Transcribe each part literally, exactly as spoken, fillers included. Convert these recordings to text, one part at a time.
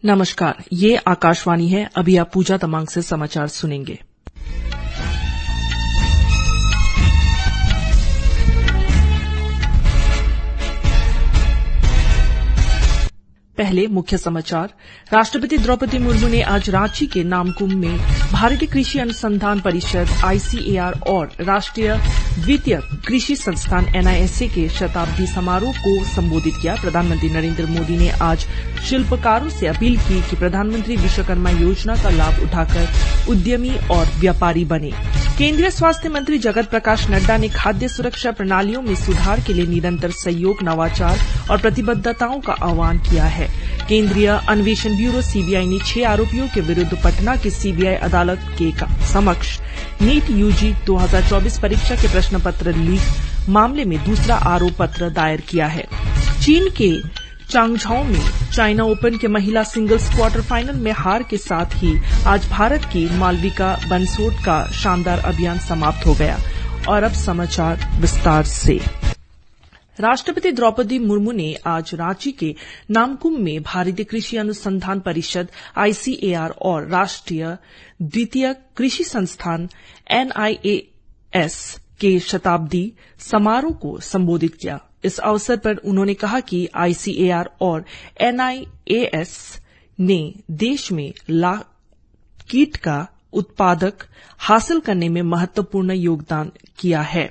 नमस्कार, ये आकाशवाणी है। अभी आप पूजा तमांग से समाचार सुनेंगे। पहले मुख्य समाचार। राष्ट्रपति द्रौपदी मुर्मू ने आज रांची के नामकुम में भारतीय कृषि अनुसंधान परिषद आईसीएआर और राष्ट्रीय द्वितीय कृषि संस्थान एनआईएसए के शताब्दी समारोह को संबोधित किया। प्रधानमंत्री नरेंद्र मोदी ने आज शिल्पकारों से अपील की कि प्रधानमंत्री विश्वकर्मा योजना का लाभ उठाकर उद्यमी और व्यापारी बने। केंद्रीय स्वास्थ्य मंत्री जगत प्रकाश नड्डा ने खाद्य सुरक्षा प्रणालियों में सुधार के लिए निरंतर सहयोग, नवाचार और प्रतिबद्धताओं का आह्वान किया है। केंद्रीय अन्वेषण ब्यूरो सीबीआई ने छह आरोपियों के विरुद्ध पटना की सीबीआई अदालत के समक्ष नीट यूजी दो हज़ार चौबीस परीक्षा के प्रश्न पत्र लीक मामले में दूसरा आरोप पत्र दायर किया है। चीन के चांगझाओ में चाइना ओपन के महिला सिंगल्स क्वार्टर फाइनल में हार के साथ ही आज भारत की मालविका बंसोड का शानदार अभियान समाप्त हो गया। और अब समाचार विस्तार से। राष्ट्रपति द्रौपदी मुर्मू ने आज रांची के नामकुम में भारतीय कृषि अनुसंधान परिषद आईसीएआर और राष्ट्रीय द्वितीय कृषि संस्थान एनआईएएस के शताब्दी समारोह को संबोधित किया। इस अवसर पर उन्होंने कहा कि आईसीएआर और एनआईएएस ने देश में लाख कीट का उत्पादक हासिल करने में महत्वपूर्ण योगदान किया है।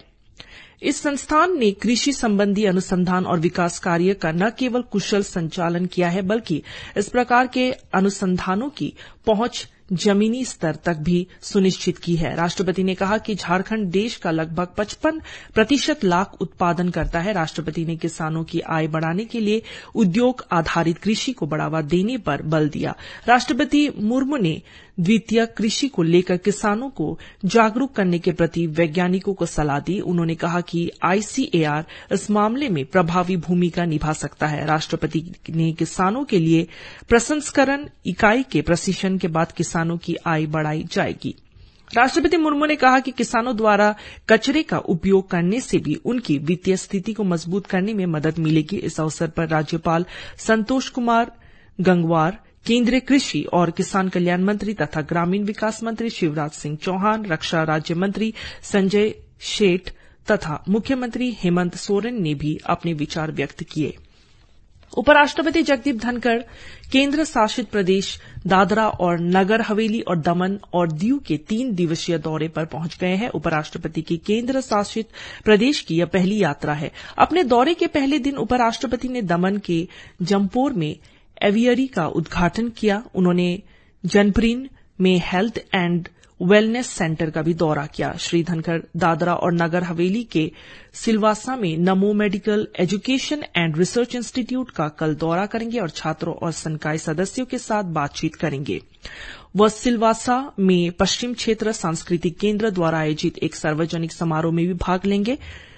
इस संस्थान ने कृषि संबंधी अनुसंधान और विकास कार्य का न केवल कुशल संचालन किया है, बल्कि इस प्रकार के अनुसंधानों की पहुंच जमीनी स्तर तक भी सुनिश्चित की है। राष्ट्रपति ने कहा कि झारखंड देश का लगभग पचपन प्रतिशत लाख उत्पादन करता है। राष्ट्रपति ने किसानों की आय बढ़ाने के लिए उद्योग आधारित कृषि को बढ़ावा देने पर बल दिया। राष्ट्रपति मुर्मू ने द्वितीय कृषि को लेकर किसानों को जागरूक करने के प्रति वैज्ञानिकों को सलाह दी। उन्होंने कहा कि आईसीएआर इस मामले में प्रभावी भूमिका निभा सकता है। राष्ट्रपति ने किसानों के लिए प्रसंस्करण इकाई के प्रशिक्षण के बाद किसानों की आय बढ़ाई जाएगी। राष्ट्रपति मुर्मू ने कहा कि किसानों द्वारा कचरे का उपयोग करने से भी उनकी वित्तीय स्थिति को मजबूत करने में मदद मिलेगी। इस अवसर पर राज्यपाल संतोष कुमार गंगवार, केंद्रीय कृषि और किसान कल्याण मंत्री तथा ग्रामीण विकास मंत्री शिवराज सिंह चौहान, रक्षा राज्य मंत्री संजय सेठ तथा मुख्यमंत्री हेमंत सोरेन ने भी अपने विचार व्यक्त किए। उपराष्ट्रपति जगदीप धनखड़ केंद्र शासित प्रदेश दादरा और नगर हवेली और दमन और दीव के तीन दिवसीय दौरे पर पहुंच गए हैं। उपराष्ट्रपति की केंद्र शासित प्रदेश की यह पहली यात्रा है। अपने दौरे के पहले दिन उपराष्ट्रपति ने दमन के जमपोर में एवियरी का उद्घाटन किया। उन्होंने जनप्रीन में हेल्थ एंड वेलनेस सेंटर का भी दौरा किया। श्री धनखड़ दादरा और नगर हवेली के सिलवासा में Namo medical education and research institute का कल दौरा करेंगे और छात्रों और संकाय सदस्यों के साथ बातचीत करेंगे। वह सिलवासा में पश्चिम क्षेत्र सांस्कृतिक केंद्र द्वारा आयोजित एक सार्वजनिक समारोह में भी भाग लेंगे।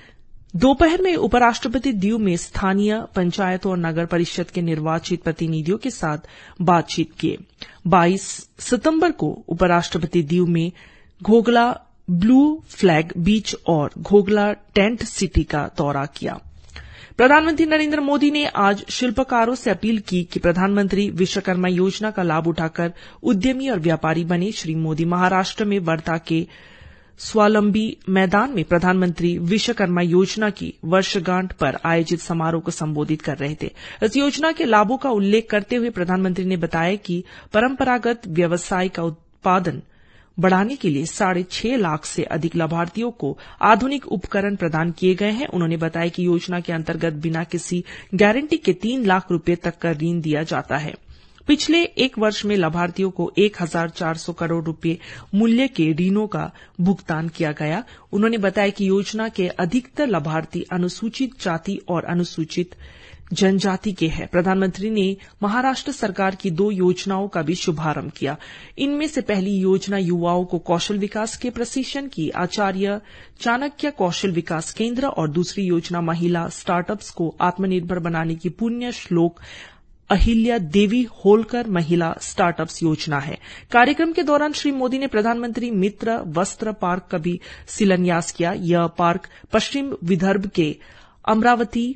दोपहर में उपराष्ट्रपति दीव में स्थानीय पंचायतों और नगर परिषद के निर्वाचित प्रतिनिधियों के साथ बातचीत किए। बाईस सितंबर को उपराष्ट्रपति दीव में घोगला ब्लू फ्लैग बीच और घोगला टेंट सिटी का दौरा किया। प्रधानमंत्री नरेंद्र मोदी ने आज शिल्पकारों से अपील की कि प्रधानमंत्री विश्वकर्मा योजना का लाभ उठाकर उद्यमी और व्यापारी बने। श्री मोदी महाराष्ट्र में वर्धा के स्वावलंबी मैदान में प्रधानमंत्री विश्वकर्मा योजना की वर्षगांठ पर आयोजित समारोह को संबोधित कर रहे थे। इस योजना के लाभों का उल्लेख करते हुए प्रधानमंत्री ने बताया कि परंपरागत व्यवसाय का उत्पादन बढ़ाने के लिए साढ़े छह लाख से अधिक लाभार्थियों को आधुनिक उपकरण प्रदान किए गए हैं। उन्होंने बताया कि योजना के अंतर्गत बिना किसी गारंटी के तीन लाख रुपये तक का ऋण दिया जाता है। पिछले एक वर्ष में लाभार्थियों को एक हजार चार सौ करोड़ रुपये मूल्य के ऋणों का भुगतान किया गया। उन्होंने बताया कि योजना के अधिकतर लाभार्थी अनुसूचित जाति और अनुसूचित जनजाति के हैं। प्रधानमंत्री ने महाराष्ट्र सरकार की दो योजनाओं का भी शुभारंभ किया। इनमें से पहली योजना युवाओं को कौशल विकास के प्रशिक्षण की आचार्य चाणक्य कौशल विकास केंद्र और दूसरी योजना महिला स्टार्टअप्स को आत्मनिर्भर बनाने की पुण्य श्लोक अहिल्या देवी होलकर महिला स्टार्टअप्स योजना है। कार्यक्रम के दौरान श्री मोदी ने प्रधानमंत्री मित्र वस्त्र पार्क का भी शिलान्यास किया। यह पार्क पश्चिम विदर्भ के अमरावती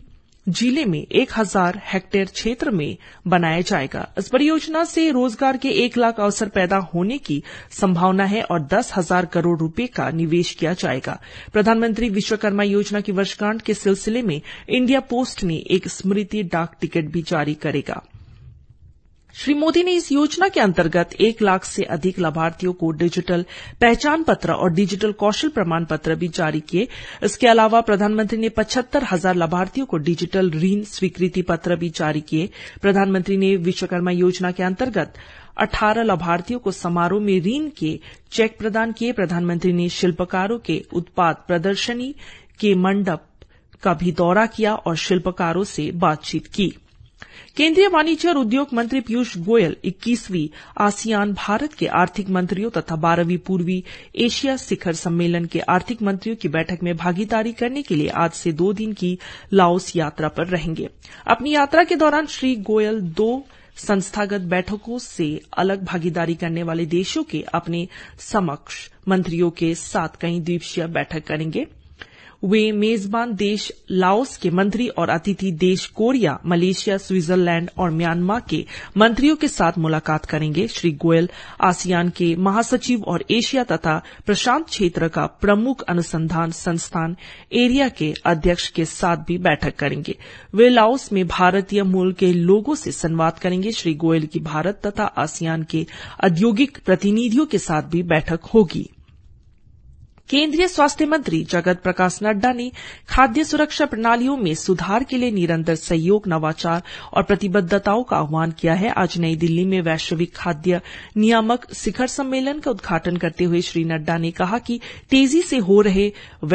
जिले में एक हजार हेक्टेयर क्षेत्र में बनाया जाएगा। इस परियोजना से रोजगार के एक लाख अवसर पैदा होने की संभावना है और दस हजार करोड़ रुपए का निवेश किया जाएगा। प्रधानमंत्री विश्वकर्मा योजना की वर्षगांठ के सिलसिले में इंडिया पोस्ट ने एक स्मृति डाक टिकट भी जारी करेगा। श्री मोदी ने इस योजना के अंतर्गत एक लाख से अधिक लाभार्थियों को डिजिटल पहचान पत्र और डिजिटल कौशल प्रमाण पत्र भी जारी किए। इसके अलावा प्रधानमंत्री ने पचहत्तर हजार लाभार्थियों को डिजिटल ऋण स्वीकृति पत्र भी जारी किए। प्रधानमंत्री ने विश्वकर्मा योजना के अंतर्गत अठारह लाभार्थियों को समारोह में ऋण के चेक प्रदान किए। प्रधानमंत्री ने शिल्पकारों के उत्पाद प्रदर्शनी के मंडप का भी दौरा किया और शिल्पकारों से बातचीत की। केंद्रीय वाणिज्य और उद्योग मंत्री पीयूष गोयल इक्कीसवीं आसियान भारत के आर्थिक मंत्रियों तथा बारहवीं पूर्वी एशिया शिखर सम्मेलन के आर्थिक मंत्रियों की बैठक में भागीदारी करने के लिए आज से दो दिन की लाओस यात्रा पर रहेंगे। अपनी यात्रा के दौरान श्री गोयल दो संस्थागत बैठकों से अलग भागीदारी करने वाले देशों के अपने समकक्ष मंत्रियों के साथ कई द्विपक्षीय बैठक करेंगे। वे मेजबान देश लाओस के मंत्री और अतिथि देश कोरिया, मलेशिया, स्विट्जरलैंड और म्यांमार के मंत्रियों के साथ मुलाकात करेंगे। श्री गोयल आसियान के महासचिव और एशिया तथा प्रशांत क्षेत्र का प्रमुख अनुसंधान संस्थान एरिया के अध्यक्ष के साथ भी बैठक करेंगे। वे लाओस में भारतीय मूल के लोगों से संवाद करेंगे। श्री गोयल की भारत तथा आसियान के औद्योगिक प्रतिनिधियों के साथ भी बैठक होगी। केंद्रीय स्वास्थ्य मंत्री जगत प्रकाश नड्डा ने खाद्य सुरक्षा प्रणालियों में सुधार के लिए निरंतर सहयोग, नवाचार और प्रतिबद्धताओं का आह्वान किया है। आज नई दिल्ली में वैश्विक खाद्य नियामक शिखर सम्मेलन का उद्घाटन करते हुए श्री नड्डा ने कहा कि तेजी से हो रहे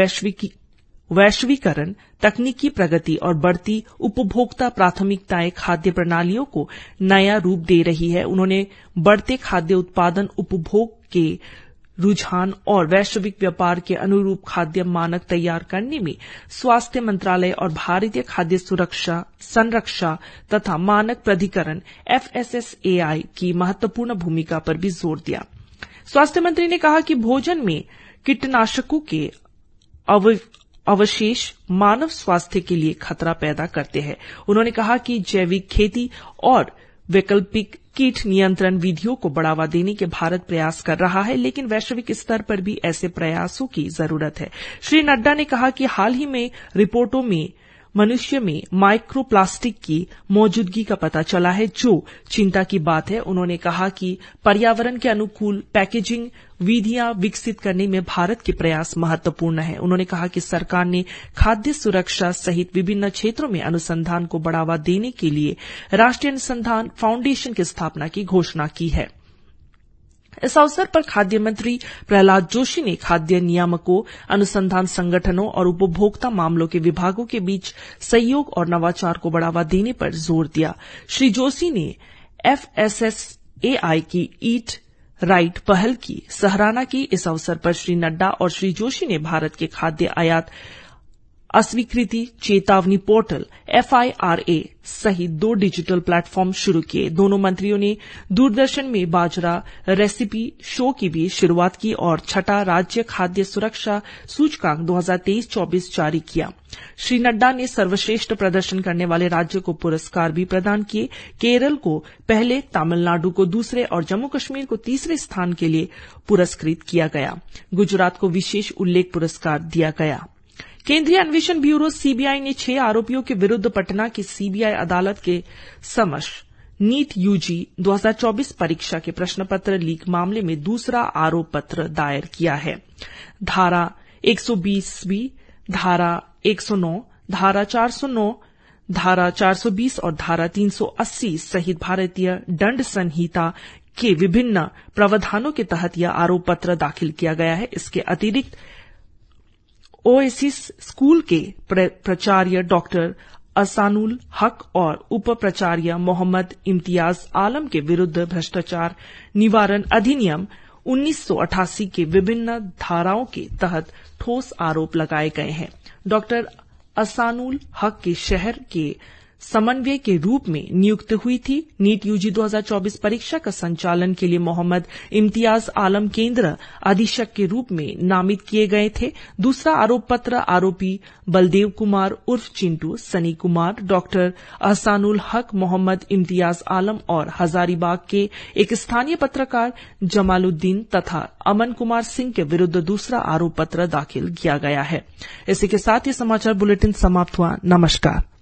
वैश्वीकरण, तकनीकी प्रगति और बढ़ती उपभोक्ता प्राथमिकताएं खाद्य प्रणालियों को नया रूप दे रही है। उन्होंने बढ़ते खाद्य उत्पादन, उपभोग के रुझान और वैश्विक व्यापार के अनुरूप खाद्य मानक तैयार करने में स्वास्थ्य मंत्रालय और भारतीय खाद्य सुरक्षा संरक्षा तथा मानक प्राधिकरण एफएसएसएआई की महत्वपूर्ण भूमिका पर भी जोर दिया। स्वास्थ्य मंत्री ने कहा कि भोजन में कीटनाशकों के अव अवशेष मानव स्वास्थ्य के लिए खतरा पैदा करते हैं। उन्होंने कहा कि जैविक खेती और वैकल्पिक कीट नियंत्रण विधियों को बढ़ावा देने के भारत प्रयास कर रहा है, लेकिन वैश्विक स्तर पर भी ऐसे प्रयासों की जरूरत है। श्री नड्डा ने कहा कि हाल ही में रिपोर्टों में मनुष्य में माइक्रोप्लास्टिक की मौजूदगी का पता चला है, जो चिंता की बात है। उन्होंने कहा कि पर्यावरण के अनुकूल पैकेजिंग विधियां विकसित करने में भारत के प्रयास महत्वपूर्ण है। उन्होंने कहा कि सरकार ने खाद्य सुरक्षा सहित विभिन्न क्षेत्रों में अनुसंधान को बढ़ावा देने के लिए राष्ट्रीय अनुसंधान फाउंडेशन की स्थापना की घोषणा की है। इस अवसर पर खाद्य मंत्री प्रहलाद जोशी ने खाद्य नियामकों, अनुसंधान संगठनों और उपभोक्ता मामलों के विभागों के बीच सहयोग और नवाचार को बढ़ावा देने पर जोर दिया। श्री जोशी ने एफएसएसएआई की ईट राइट पहल की सराहना की। इस अवसर पर श्री नड्डा और श्री जोशी ने भारत के खाद्य आयात अस्वीकृति चेतावनी पोर्टल एफआईआरए सहित दो डिजिटल प्लेटफॉर्म शुरू किए। दोनों मंत्रियों ने दूरदर्शन में बाजरा रेसिपी शो की भी शुरुआत की और छठा राज्य खाद्य सुरक्षा सूचकांक दो हज़ार तेईस चौबीस जारी किया। श्री नड्डा ने सर्वश्रेष्ठ प्रदर्शन करने वाले राज्य को पुरस्कार भी प्रदान किए। केरल को पहले, तमिलनाडु को दूसरे और जम्मू कश्मीर को तीसरे स्थान के लिए पुरस्कृत किया गया। गुजरात को विशेष उल्लेख पुरस्कार दिया गया। केंद्रीय अन्वेषण ब्यूरो सीबीआई ने छह आरोपियों के विरुद्ध पटना की सीबीआई अदालत के समक्ष नीट यूजी दो हज़ार चौबीस परीक्षा के प्रश्नपत्र लीक मामले में दूसरा आरोप पत्र दायर किया है। धारा एक सौ बीसवीं, धारा एक सौ नौ, धारा चार सौ नौ, धारा चार सौ बीस और धारा तीन सौ अस्सी सहित भारतीय दंड संहिता के विभिन्न प्रावधानों के तहत यह आरोप पत्र दाखिल किया गया है। इसके अतिरिक्त ओएसिस स्कूल के प्राचार्य डॉक्टर असानुल हक और उप प्राचार्य मोहम्मद इम्तियाज आलम के विरुद्ध भ्रष्टाचार निवारण अधिनियम उन्नीस सौ अठासी के विभिन्न धाराओं के तहत ठोस आरोप लगाए गए हैं। डॉक्टर असानुल हक के शहर के समन्वय के रूप में नियुक्त हुई थी। नीट यूजी दो हज़ार चौबीस परीक्षा का संचालन के लिए मोहम्मद इम्तियाज आलम केंद्र अधीक्षक के रूप में नामित किए गए थे। दूसरा आरोप पत्र आरोपी बलदेव कुमार उर्फ चिंटू, सनी कुमार, डॉक्टर अहसानुल हक, मोहम्मद इम्तियाज आलम और हजारीबाग के एक स्थानीय पत्रकार जमालुद्दीन तथा अमन कुमार सिंह के विरुद्ध दूसरा आरोप पत्र दाखिल किया गया है। इसी के साथ ये समाचार बुलेटिन समाप्त हुआ। नमस्कार।